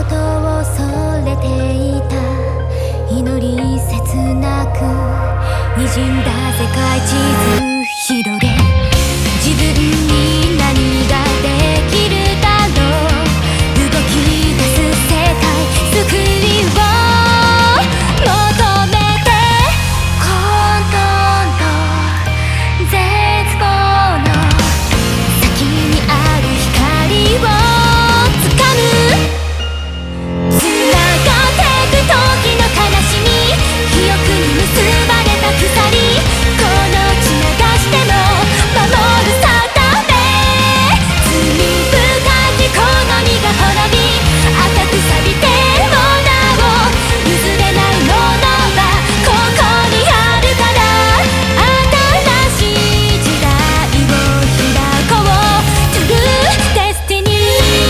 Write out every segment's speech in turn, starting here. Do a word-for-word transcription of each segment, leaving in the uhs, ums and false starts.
ことを恐れていた祈り切なく滲んだ世界地図広げ自分に何ができるだろう動き出す世界救いを求めて混沌と絶望の先にある光をつかむつながってく時の悲しみ記憶に結ばれた鎖この血流しても守る定め罪深きこの身が滅び赤く錆びてもなお譲れないものはここにあるから新しい時代を開こう True Destiny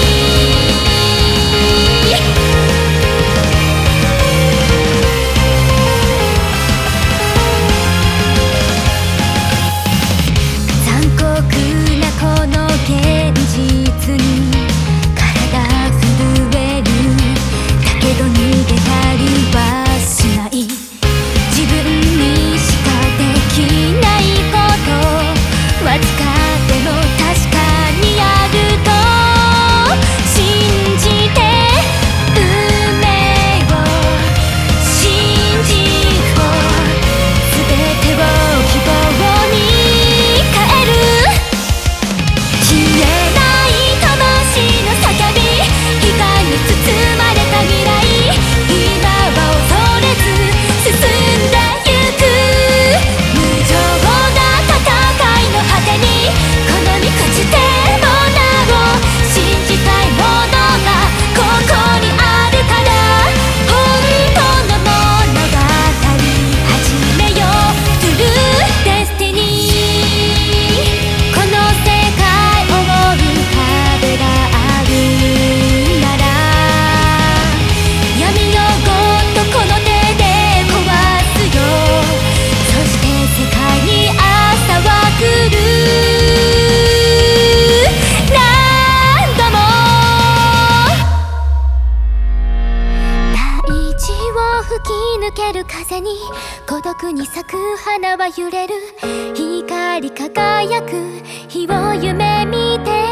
残酷なこの現実に体震えるだけど逃げたりはしない自分にしかできないことわずかでも確かにあると信じて運命を信じよう全てを希望に変える消えない魂の叫び光に包まれた未来今は恐れず進んでゆく無情な戦いの果てにこの身朽ちてもなお信じたいものがここにあるから本当の物語始めよう True Destiny この世界を覆う壁があるなら闇よごとこの手で壊すよそして世界に朝は来る何度も大地を吹き抜ける風に孤独に咲く花は揺れる光り輝く日を夢見て